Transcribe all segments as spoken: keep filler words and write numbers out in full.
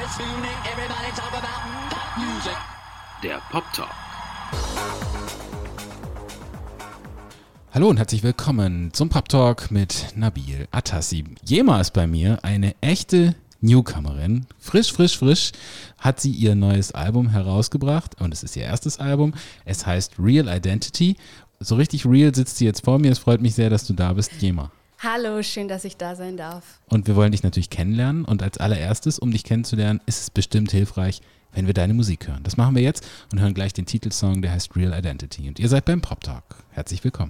Der Pop Talk. Hallo und herzlich willkommen zum Pop Talk mit Nabil Atassi. Jema ist bei mir eine echte Newcomerin. Frisch, frisch, frisch hat sie ihr neues Album herausgebracht und es ist ihr erstes Album. Es heißt Real Identity. So richtig real sitzt sie jetzt vor mir. Es freut mich sehr, dass du da bist, Jema. Hallo, schön, dass ich da sein darf. Und wir wollen dich natürlich kennenlernen und als allererstes, um dich kennenzulernen, ist es bestimmt hilfreich, wenn wir deine Musik hören. Das machen wir jetzt und hören gleich den Titelsong, der heißt Real Identity. Und ihr seid beim Pop Talk. Herzlich willkommen.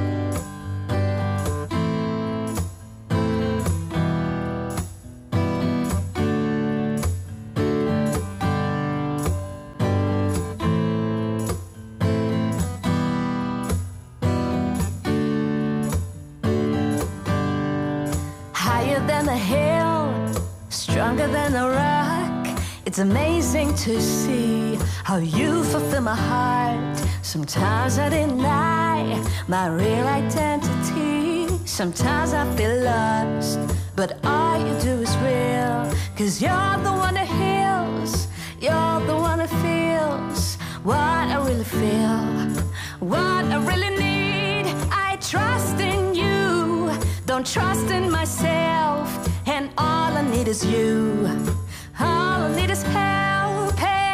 Stronger than a rock. It's amazing to see how you fulfill my heart. Sometimes I deny my real identity. Sometimes I feel lost, but all you do is real. Cause you're the one that heals. You're the one that feels what I really feel, what I really need. I trust in you, don't trust in myself. And all I need is you. All I need is help.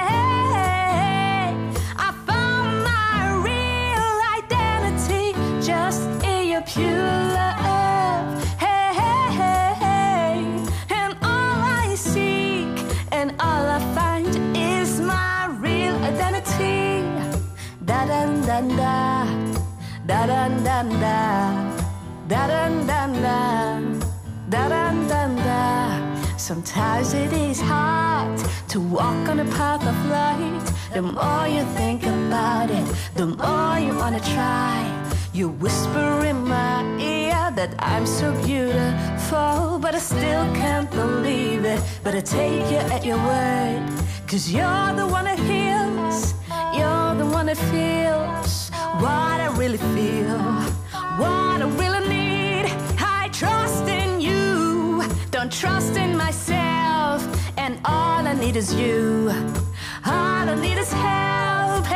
Hey, I found my real identity just in your pure love. Hey, hey, hey, hey. And all I seek and all I find is my real identity. Da da da da, da da da da, da da da da. Da, da, da, da. Sometimes it is hard to walk on the path of light. The more you think about it, the more you wanna try. You whisper in my ear that I'm so beautiful, but I still can't believe it. But I take you at your word, cause you're the one that heals. You're the one that feels what I really feel, what I really need. I trust in you, don't trust in myself, and all I need is you. All I need is help.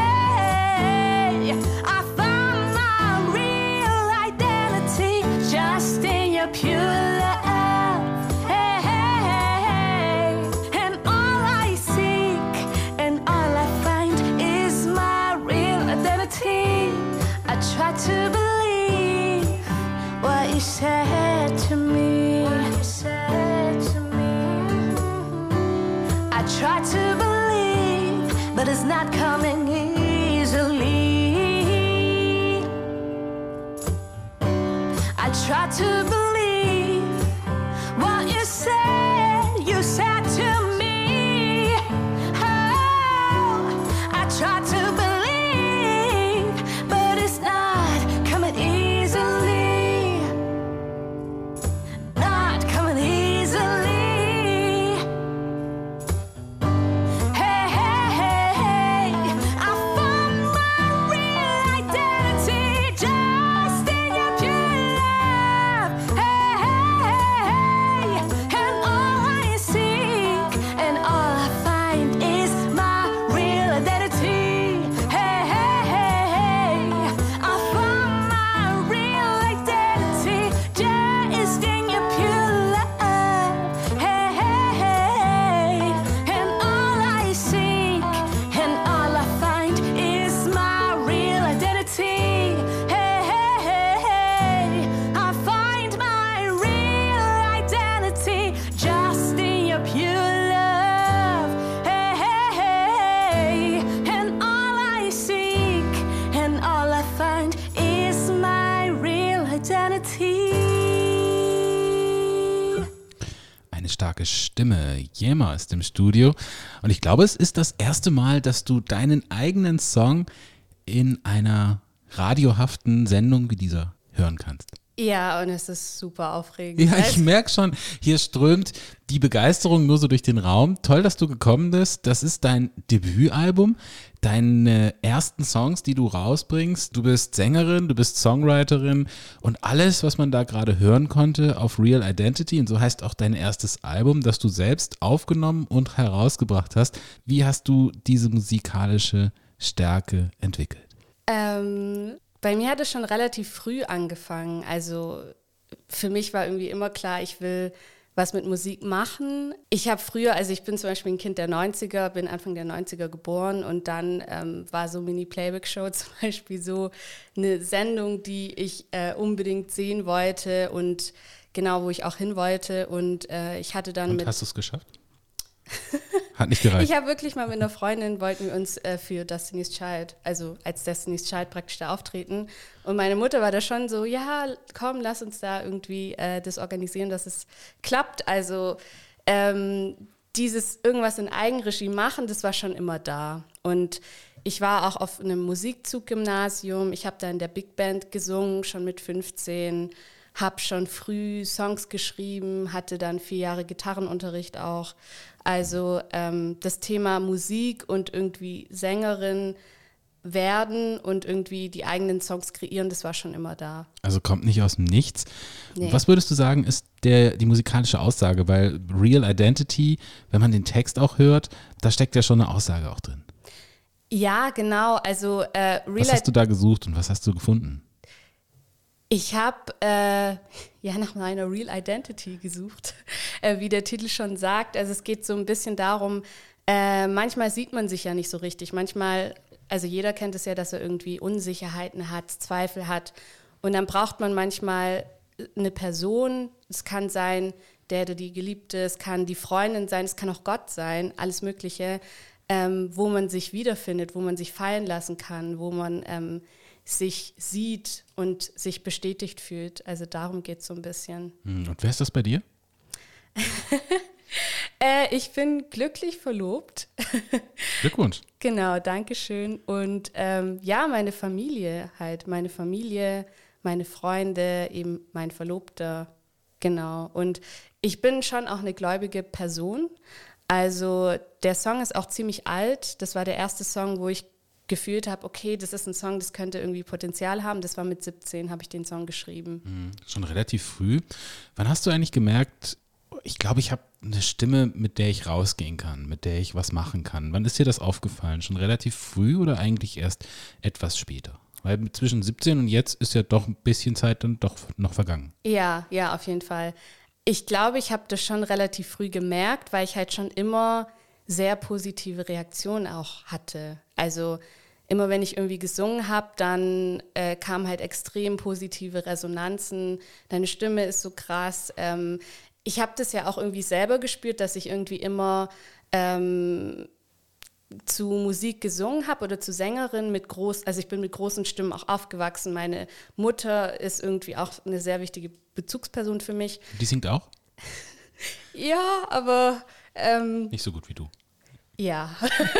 Hey, I found my real identity just in your pure love. Hey, hey, hey, and all I seek and all I find is my real identity. I try to believe what you said to me. What you said to me. I try to believe, but it's not coming easily. I try to believe what you said, you said to me. Oh, I try to believe, but it's not coming easily. starke Stimme. Jema ist im Studio und ich glaube, es ist das erste Mal, dass du deinen eigenen Song in einer radiohaften Sendung wie dieser hören kannst. Ja, und es ist super aufregend. Ja, ich merke schon, hier strömt die Begeisterung nur so durch den Raum. Toll, dass du gekommen bist. Das ist dein Debütalbum, deine ersten Songs, die du rausbringst. Du bist Sängerin, du bist Songwriterin und alles, was man da gerade hören konnte auf Real Identity. Und so heißt auch dein erstes Album, das du selbst aufgenommen und herausgebracht hast. Wie hast du diese musikalische Stärke entwickelt? Ähm, bei mir hat es schon relativ früh angefangen. Also für mich war irgendwie immer klar, ich will was mit Musik machen. Ich habe früher, also ich bin zum Beispiel ein Kind der neunziger, bin Anfang der neunziger geboren und dann ähm, war so Mini-Playback-Show zum Beispiel so eine Sendung, die ich äh, unbedingt sehen wollte und genau, wo ich auch hin wollte. Und äh, ich hatte dann und mit... hast du es geschafft? Hat nicht gereicht. Ich habe wirklich mal mit einer Freundin, wollten wir uns äh, für Destiny's Child, also als Destiny's Child praktisch da auftreten. Und meine Mutter war da schon so, ja, komm, lass uns da irgendwie äh, das organisieren, dass es klappt. Also ähm, dieses irgendwas in Eigenregie machen, das war schon immer da. Und ich war auch auf einem Musikzug-Gymnasium. Ich habe da in der Big Band gesungen, schon mit fünfzehn. Habe schon früh Songs geschrieben, hatte dann vier Jahre Gitarrenunterricht auch. Also ähm, das Thema Musik und irgendwie Sängerin werden und irgendwie die eigenen Songs kreieren, das war schon immer da. Also kommt nicht aus dem Nichts. Nee. Was würdest du sagen, ist der, die musikalische Aussage? Weil Real Identity, wenn man den Text auch hört, da steckt ja schon eine Aussage auch drin. Ja, genau. Also äh, Real Was hast du da gesucht und was hast du gefunden? Ich habe äh, ja nach meiner Real Identity gesucht, äh, wie der Titel schon sagt. Also es geht so ein bisschen darum, äh, manchmal sieht man sich ja nicht so richtig. Manchmal, also jeder kennt es ja, dass er irgendwie Unsicherheiten hat, Zweifel hat. Und dann braucht man manchmal eine Person. Es kann sein, der oder die Geliebte, es kann die Freundin sein, es kann auch Gott sein, alles Mögliche, ähm, wo man sich wiederfindet, wo man sich fallen lassen kann, wo man ähm, sich sieht und sich bestätigt fühlt. Also darum geht es so ein bisschen. Und wer ist das bei dir? äh, ich bin glücklich verlobt. Glückwunsch. Genau, danke schön. Und ähm, ja, meine Familie halt. Meine Familie, meine Freunde, eben mein Verlobter. Genau. Und ich bin schon auch eine gläubige Person. Also der Song ist auch ziemlich alt. Das war der erste Song, wo ich gefühlt habe, okay, das ist ein Song, das könnte irgendwie Potenzial haben. Das war mit siebzehn, habe ich den Song geschrieben. Mhm, schon relativ früh. Wann hast du eigentlich gemerkt, ich glaube, ich habe eine Stimme, mit der ich rausgehen kann, mit der ich was machen kann? Wann ist dir das aufgefallen? Schon relativ früh oder eigentlich erst etwas später? Weil zwischen siebzehn und jetzt ist ja doch ein bisschen Zeit dann doch noch vergangen. Ja, ja, auf jeden Fall. Ich glaube, ich habe das schon relativ früh gemerkt, weil ich halt schon immer sehr positive Reaktionen auch hatte. Also immer wenn ich irgendwie gesungen habe, dann äh, kamen halt extrem positive Resonanzen. Deine Stimme ist so krass. Ähm, ich habe das ja auch irgendwie selber gespürt, dass ich irgendwie immer ähm, zu Musik gesungen habe oder zu Sängerin mit groß, also ich bin mit großen Stimmen auch aufgewachsen. Meine Mutter ist irgendwie auch eine sehr wichtige Bezugsperson für mich. Die singt auch? Ja, aber ähm, nicht so gut wie du. Ja.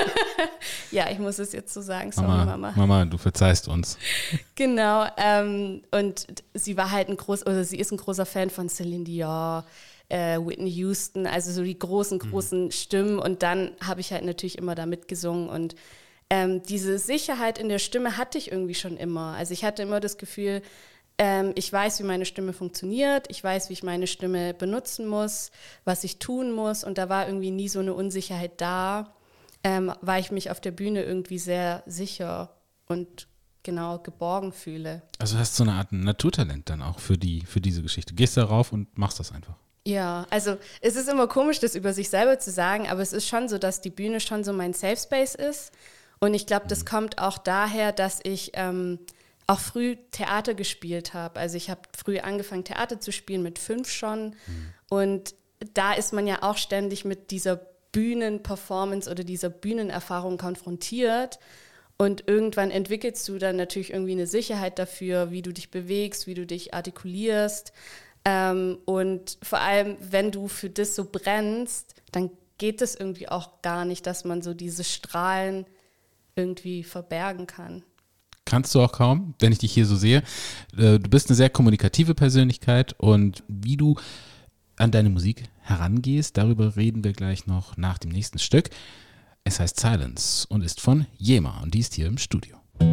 Ja, ich muss es jetzt so sagen. Sorry, Mama, Mama. Mama, du verzeihst uns. Genau. Ähm, und sie war halt ein groß, oder sie ist ein großer Fan von Celine Dion, äh, Whitney Houston, also so die großen, großen mhm. Stimmen. Und dann habe ich halt natürlich immer da mitgesungen. Und ähm, diese Sicherheit in der Stimme hatte ich irgendwie schon immer. Also ich hatte immer das Gefühl, ähm, ich weiß, wie meine Stimme funktioniert. Ich weiß, wie ich meine Stimme benutzen muss, was ich tun muss. Und da war irgendwie nie so eine Unsicherheit da, ähm, weil ich mich auf der Bühne irgendwie sehr sicher und genau geborgen fühle. Also hast du so eine Art Naturtalent dann auch für, die, für diese Geschichte. Gehst da rauf und machst das einfach. Ja, also es ist immer komisch, das über sich selber zu sagen, aber es ist schon so, dass die Bühne schon so mein Safe Space ist. Und ich glaube, das mhm. kommt auch daher, dass ich ähm, auch früh Theater gespielt habe. Also ich habe früh angefangen, Theater zu spielen, mit fünf schon. Mhm. Und da ist man ja auch ständig mit dieser Bühnenperformance oder dieser Bühnenerfahrung konfrontiert. Und irgendwann entwickelst du dann natürlich irgendwie eine Sicherheit dafür, wie du dich bewegst, wie du dich artikulierst. Ähm, und vor allem, wenn du für das so brennst, dann geht es irgendwie auch gar nicht, dass man so diese Strahlen irgendwie verbergen kann. kannst du auch kaum, wenn ich dich hier so sehe. Du bist eine sehr kommunikative Persönlichkeit und wie du an deine Musik herangehst, darüber reden wir gleich noch nach dem nächsten Stück. Es heißt Silence und ist von Yema und die ist hier im Studio.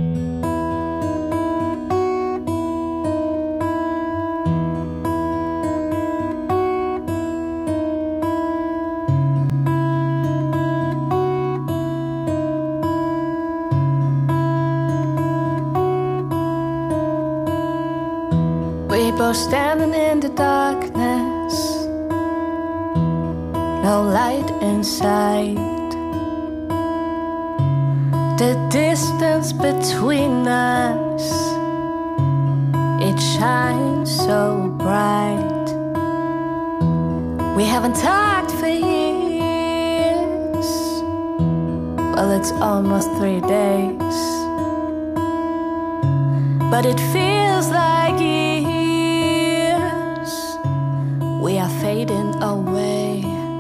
We both standing in the darkness, no light inside. The distance between us, it shines so bright. We haven't talked for years, well it's almost three days, but it feels like years. We are fading away.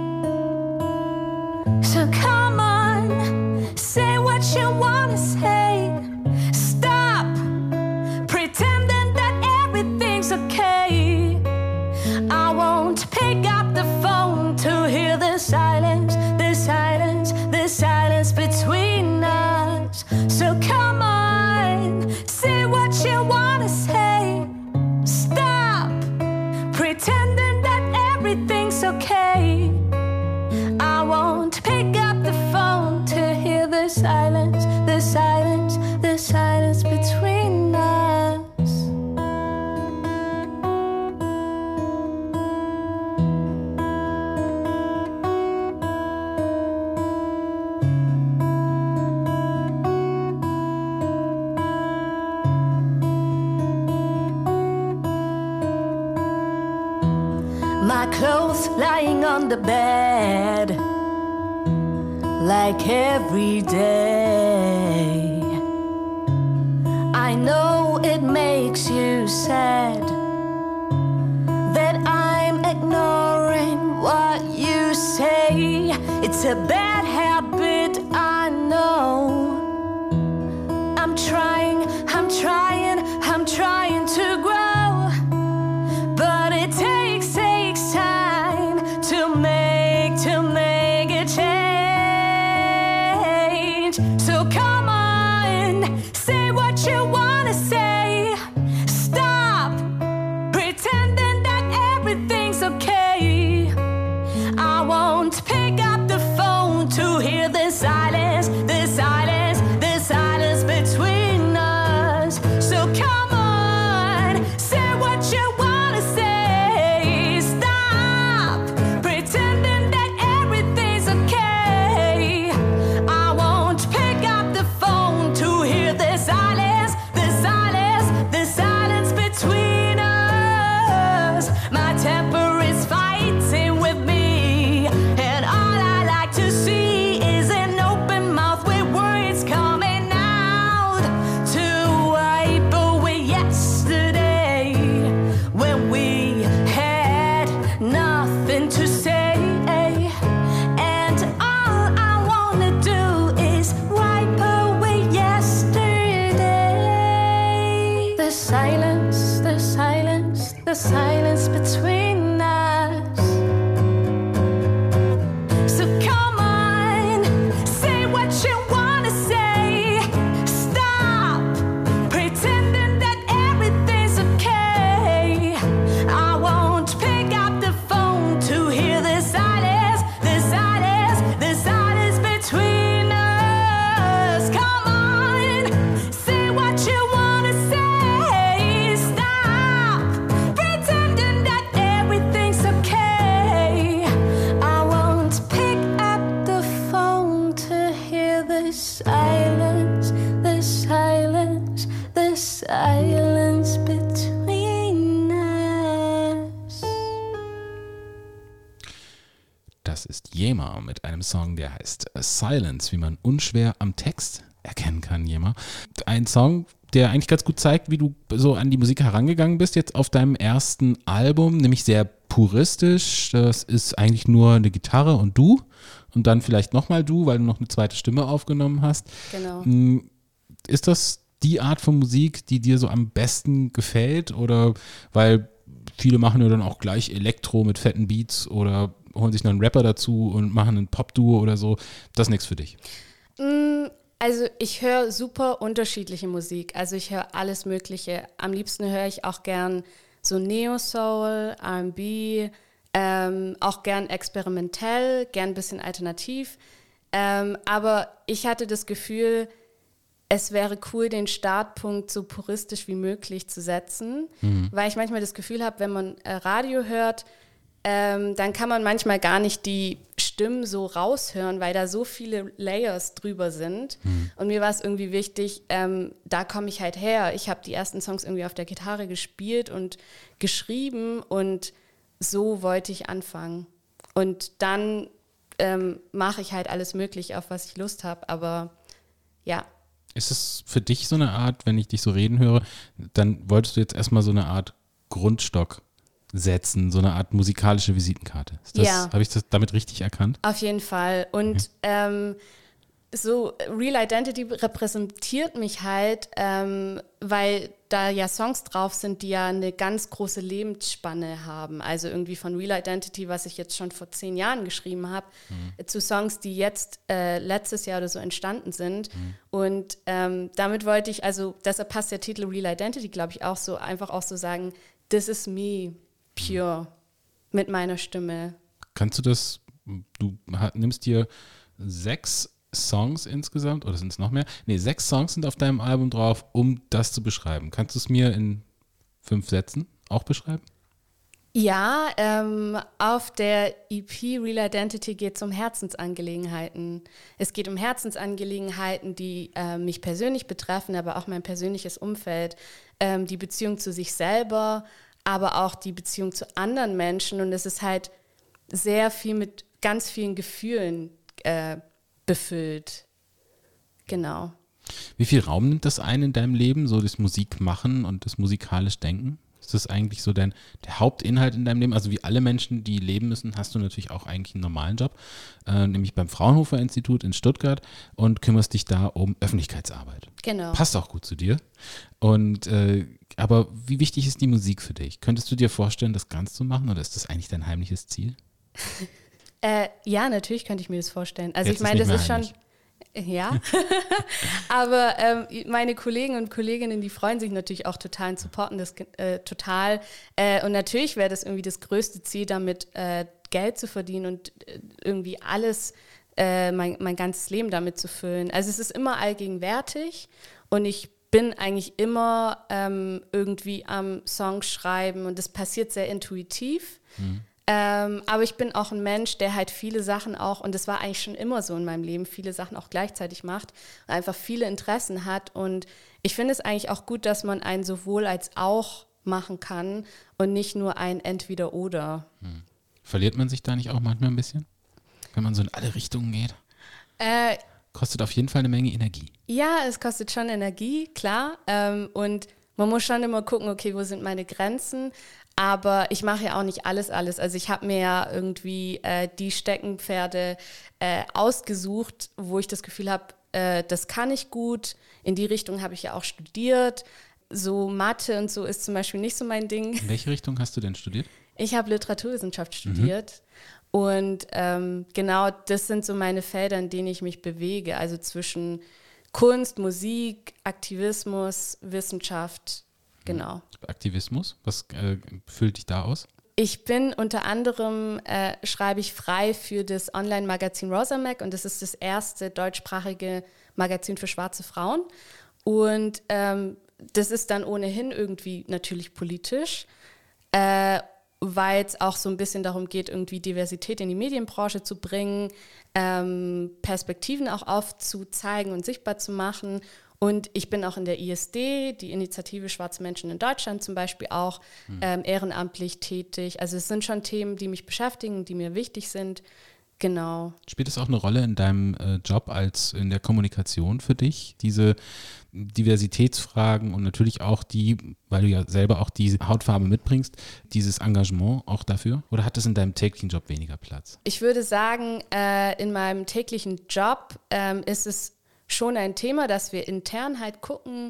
So come on, say what you wanna say. Stop pretending that everything's okay. I won't pick up the phone to hear the silence, the silence, the silence between us. So come on, say what you wanna say. Stop pretending that everything's okay. I won't pick up the phone to hear the silence, the silence, the silence between us. My clothes lying on the bed, like every day. I know it makes you sad that I'm ignoring what you say. It's a bad habit, I know. I'm trying, I'm trying, I'm trying to grow, but it takes, takes time to make, to make a change. So come on, say what you wanna say. Stop pretending that everything's okay. I won't pick up the phone to hear the silence, the silence, the silence between us. So come on, say what you wanna say. Stop pretending that everything's okay. I won't pick up the phone to hear the silence, the silence, the silence between us. My temper is fighting with me, and all I like to see is an open mouth with words coming out to wipe away yesterday when we had nothing to say. And all I wanna do is wipe away yesterday. The silence, the silence, the silence between us. So come on, say what you wanna say. Stop pretending that everything's okay. I won't pick up the phone to hear the silence, the silence, the silence between us. Come on, say what you wanna say. Stop pretending that everything's okay. I won't pick up the phone to hear the silence, the silence, the silence between us. Das ist Yema mit einem Song, der heißt Silence, wie man unschwer am Text erkennen kann, Yema. Ein Song, der eigentlich ganz gut zeigt, wie du so an die Musik herangegangen bist, jetzt auf deinem ersten Album, nämlich sehr puristisch. Das ist eigentlich nur eine Gitarre und du und dann vielleicht nochmal du, weil du noch eine zweite Stimme aufgenommen hast. Genau. Ist das die Art von Musik, die dir so am besten gefällt? Oder weil viele machen ja dann auch gleich Elektro mit fetten Beats oder holen sich noch einen Rapper dazu und machen ein Pop-Duo oder so. Das ist nichts für dich. Also ich höre super unterschiedliche Musik. Also ich höre alles Mögliche. Am liebsten höre ich auch gern so Neo-Soul, R and B, ähm, auch gern experimentell, gern ein bisschen alternativ. Ähm, aber ich hatte das Gefühl, es wäre cool, den Startpunkt so puristisch wie möglich zu setzen, mhm. weil ich manchmal das Gefühl habe, wenn man äh, Radio hört, ähm, dann kann man manchmal gar nicht die Stimmen so raushören, weil da so viele Layers drüber sind. Mhm. Und mir war es irgendwie wichtig, ähm, da komme ich halt her. Ich habe die ersten Songs irgendwie auf der Gitarre gespielt und geschrieben und so wollte ich anfangen. Und dann ähm, mache ich halt alles möglich, auf was ich Lust habe, aber ja. Ist es für dich so eine Art, wenn ich dich so reden höre, dann wolltest du jetzt erstmal so eine Art Grundstock setzen, so eine Art musikalische Visitenkarte. Ist das, ja. Habe ich das damit richtig erkannt? Auf jeden Fall. Und okay. ähm, so Real Identity repräsentiert mich halt, ähm, weil da ja Songs drauf sind, die ja eine ganz große Lebensspanne haben. Also irgendwie von Real Identity, was ich jetzt schon vor zehn Jahren geschrieben habe, mhm. zu Songs, die jetzt äh, letztes Jahr oder so entstanden sind. Mhm. Und ähm, damit wollte ich, also deshalb passt der Titel Real Identity, glaube ich, auch so, einfach auch so sagen, this is me, pure, mhm. mit meiner Stimme. Kannst du das, du nimmst dir sechs Songs insgesamt, oder sind es noch mehr? Nee, sechs Songs sind auf deinem Album drauf, um das zu beschreiben. Kannst du es mir in fünf Sätzen auch beschreiben? Ja, ähm, auf der E P Real Identity geht es um Herzensangelegenheiten. Es geht um Herzensangelegenheiten, die äh, mich persönlich betreffen, aber auch mein persönliches Umfeld, ähm, die Beziehung zu sich selber, aber auch die Beziehung zu anderen Menschen. Und es ist halt sehr viel mit ganz vielen Gefühlen äh, befüllt. Genau. Wie viel Raum nimmt das ein in deinem Leben, so das Musikmachen und das musikalisch Denken? Ist das eigentlich so dein, der Hauptinhalt in deinem Leben? Also wie alle Menschen, die leben müssen, hast du natürlich auch eigentlich einen normalen Job, äh, nämlich beim Fraunhofer Institut in Stuttgart und kümmerst dich da um Öffentlichkeitsarbeit. Genau. Passt auch gut zu dir. Und äh, aber wie wichtig ist die Musik für dich? Könntest du dir vorstellen, das ganz zu machen oder ist das eigentlich dein heimliches Ziel? Äh, ja, natürlich könnte ich mir das vorstellen. Also Jetzt ich meine, ist das ist heimlich. schon, ja, aber ähm, meine Kollegen und Kolleginnen, die freuen sich natürlich auch total und supporten das äh, total. Äh, und natürlich wäre das irgendwie das größte Ziel, damit äh, Geld zu verdienen und äh, irgendwie alles, äh, mein, mein ganzes Leben damit zu füllen. Also es ist immer allgegenwärtig und ich bin eigentlich immer ähm, irgendwie am Song schreiben und das passiert sehr intuitiv. Mhm. Ähm, aber ich bin auch ein Mensch, der halt viele Sachen auch, und das war eigentlich schon immer so in meinem Leben, viele Sachen auch gleichzeitig macht und einfach viele Interessen hat. Und ich finde es eigentlich auch gut, dass man ein sowohl als auch machen kann und nicht nur ein Entweder-Oder. Hm. Verliert man sich da nicht auch manchmal ein bisschen, wenn man so in alle Richtungen geht? Äh, Kostet auf jeden Fall eine Menge Energie. Ja, es kostet schon Energie, klar. Ähm, und man muss schon immer gucken, okay, wo sind meine Grenzen? Aber ich mache ja auch nicht alles, alles. Also ich habe mir ja irgendwie äh, die Steckenpferde äh, ausgesucht, wo ich das Gefühl habe, äh, das kann ich gut. In die Richtung habe ich ja auch studiert. So Mathe und so ist zum Beispiel nicht so mein Ding. In welche Richtung hast du denn studiert? Ich habe Literaturwissenschaft studiert. Mhm. Und ähm, genau das sind so meine Felder, in denen ich mich bewege. Also zwischen Kunst, Musik, Aktivismus, Wissenschaft. Genau. Aktivismus, was äh, füllt dich da aus? Ich bin unter anderem, äh, schreibe ich frei für das Online-Magazin Rosamac und das ist das erste deutschsprachige Magazin für schwarze Frauen. Und ähm, das ist dann ohnehin irgendwie natürlich politisch, äh, weil es auch so ein bisschen darum geht, irgendwie Diversität in die Medienbranche zu bringen, ähm, Perspektiven auch aufzuzeigen und sichtbar zu machen. Und ich bin auch in der I S D, die Initiative Schwarze Menschen in Deutschland zum Beispiel auch, hm. ähm, ehrenamtlich tätig. Also es sind schon Themen, die mich beschäftigen, die mir wichtig sind. Genau. Spielt es auch eine Rolle in deinem äh, Job als in der Kommunikation für dich, diese Diversitätsfragen und natürlich auch die, weil du ja selber auch diese Hautfarbe mitbringst, dieses Engagement auch dafür? Oder hat es in deinem täglichen Job weniger Platz? Ich würde sagen, äh, in meinem täglichen Job ähm, ist es schon ein Thema, dass wir intern halt gucken,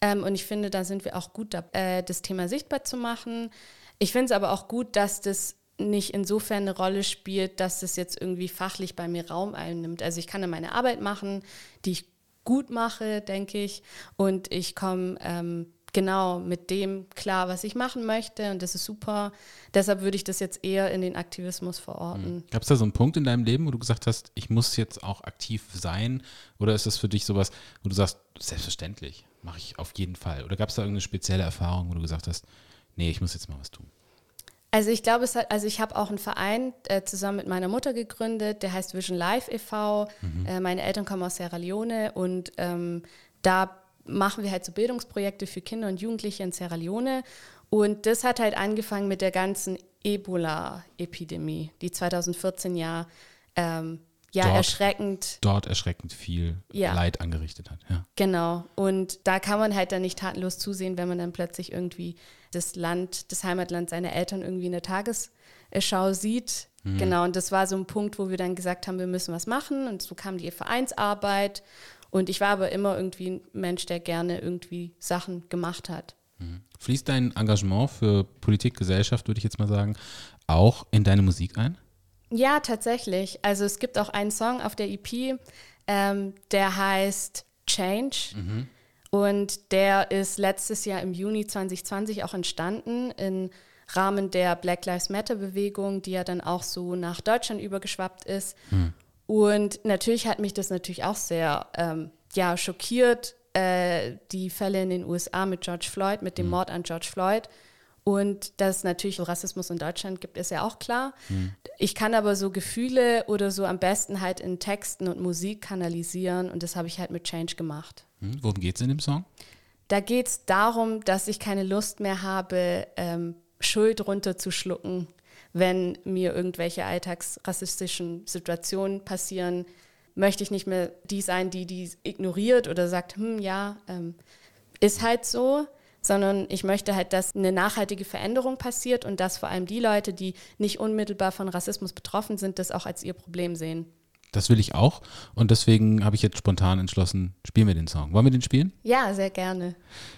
Ähm, und ich finde, da sind wir auch gut, da, äh, das Thema sichtbar zu machen. Ich finde es aber auch gut, dass das nicht insofern eine Rolle spielt, dass es jetzt irgendwie fachlich bei mir Raum einnimmt. Also ich kann da meine Arbeit machen, die ich gut mache, denke ich. Und ich komme ähm, genau mit dem klar, was ich machen möchte. Und das ist super. Deshalb würde ich das jetzt eher in den Aktivismus verorten. Mhm. Gab es da so einen Punkt in deinem Leben, wo du gesagt hast, ich muss jetzt auch aktiv sein? Oder ist das für dich sowas, wo du sagst, selbstverständlich, mache ich auf jeden Fall? Oder gab es da irgendeine spezielle Erfahrung, wo du gesagt hast, nee, ich muss jetzt mal was tun? Also ich glaube, es hat, also ich habe auch einen Verein äh, zusammen mit meiner Mutter gegründet, der heißt Vision Life e V. Mhm. Äh, meine Eltern kommen aus Sierra Leone und ähm, da machen wir halt so Bildungsprojekte für Kinder und Jugendliche in Sierra Leone. Und das hat halt angefangen mit der ganzen Ebola-Epidemie, die zwanzig vierzehn ja, ähm, ja dort, erschreckend. Dort erschreckend viel ja. Leid angerichtet hat. Ja. Genau. Und da kann man halt dann nicht tatenlos zusehen, wenn man dann plötzlich irgendwie das Land, das Heimatland seiner Eltern irgendwie in der Tagesschau sieht. Mhm. Genau. Und das war so ein Punkt, wo wir dann gesagt haben, wir müssen was machen. Und so kam die Vereinsarbeit. Und ich war aber immer irgendwie ein Mensch, der gerne irgendwie Sachen gemacht hat. Mhm. Fließt dein Engagement für Politik, Gesellschaft, würde ich jetzt mal sagen, auch in deine Musik ein? Ja, tatsächlich. Also es gibt auch einen Song auf der E P, ähm, der heißt Change. Mhm. Und der ist letztes Jahr im Juni zwanzig zwanzig auch entstanden im Rahmen der Black Lives Matter Bewegung, die ja dann auch so nach Deutschland übergeschwappt ist. Mhm. Und natürlich hat mich das natürlich auch sehr ähm, ja, schockiert, äh, die Fälle in den U S A mit George Floyd, mit dem mhm. Mord an George Floyd. Und dass es natürlich Rassismus in Deutschland gibt, ist ja auch klar. Mhm. Ich kann aber so Gefühle oder so am besten halt in Texten und Musik kanalisieren und das habe ich halt mit Change gemacht. Mhm. Worum geht es in dem Song? Da geht es darum, dass ich keine Lust mehr habe, ähm, Schuld runterzuschlucken, wenn mir irgendwelche alltagsrassistischen Situationen passieren. Möchte ich nicht mehr die sein, die die ignoriert oder sagt, hm, ja, ähm, ist halt so, sondern ich möchte halt, dass eine nachhaltige Veränderung passiert und dass vor allem die Leute, die nicht unmittelbar von Rassismus betroffen sind, das auch als ihr Problem sehen. Das will ich auch und deswegen habe ich jetzt spontan entschlossen, spielen wir den Song. Wollen wir den spielen? Ja, sehr gerne.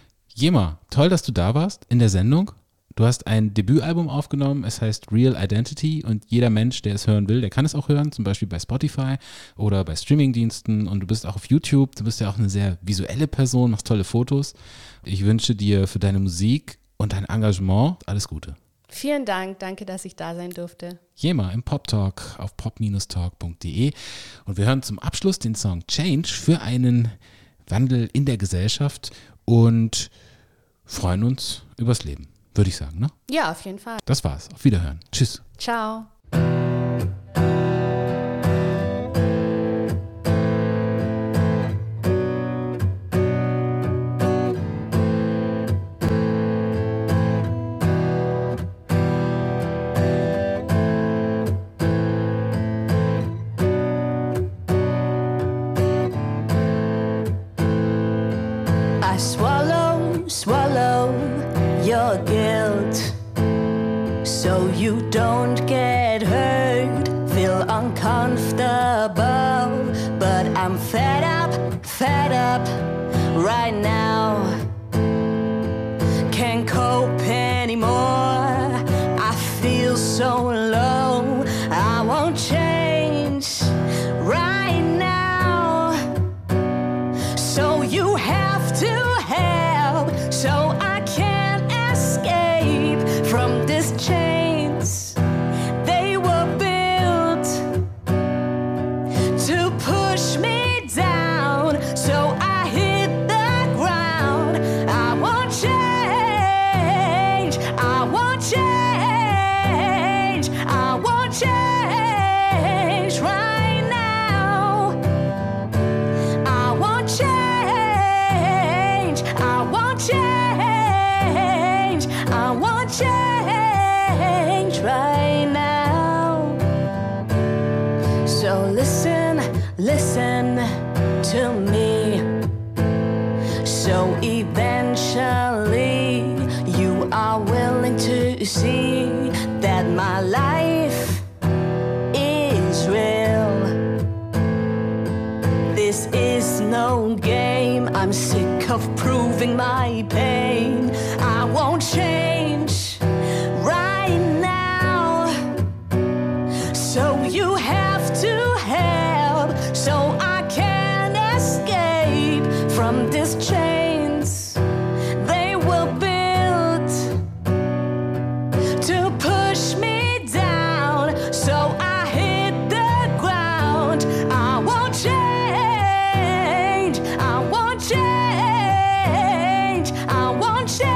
Jema, toll, dass du da warst in der Sendung. Du hast ein Debütalbum aufgenommen, es heißt Real Identity und jeder Mensch, der es hören will, der kann es auch hören, zum Beispiel bei Spotify oder bei Streamingdiensten und du bist auch auf YouTube, du bist ja auch eine sehr visuelle Person, machst tolle Fotos. Ich wünsche dir für deine Musik und dein Engagement alles Gute. Vielen Dank, danke, dass ich da sein durfte. Jema im Pop Talk auf pop Bindestrich talk punkt de und wir hören zum Abschluss den Song Change für einen Wandel in der Gesellschaft und freuen uns übers Leben. Würde ich sagen, ne? Ja, auf jeden Fall. Das war's. Auf Wiederhören. Tschüss. Ciao. I swallow, swallow your guilt so you don't get hurt, feel uncomfortable, but I'm fed up, fed up right now, can't cope anymore, I feel so low, I won't change right now, so you have to help, so I can't escape from these chains. They were built to push me down, so I hit the ground. I won't change, I won't change, I won't change right now. I won't change, I won't change, I won't change right now. So listen, listen to me. So eventually you are willing to see that my life is real. This is no game, I'm sick of proving my won't share.